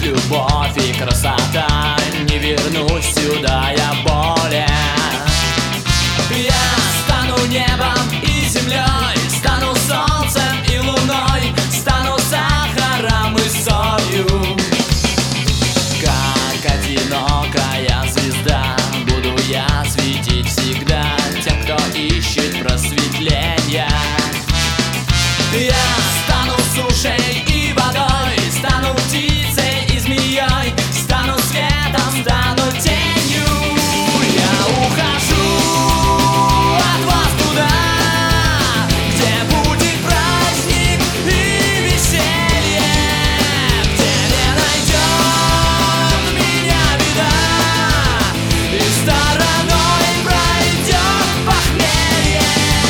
любовь и красота. Не вернусь сюда я более. Я стану небом и землей, стану солнцем и луной, стану сахаром и солью. Как одинокая звезда буду я светить всегда тем, кто ищет просветления. Я стану сушей и водой, стану птицей и змеей, стану светом, стану тенью. Я ухожу от вас туда, где будет праздник и веселье, где не найдет меня беда и стороной пройдет похмелье.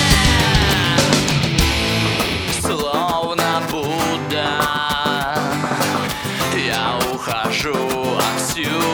Словно Будда я ухожу отсюда.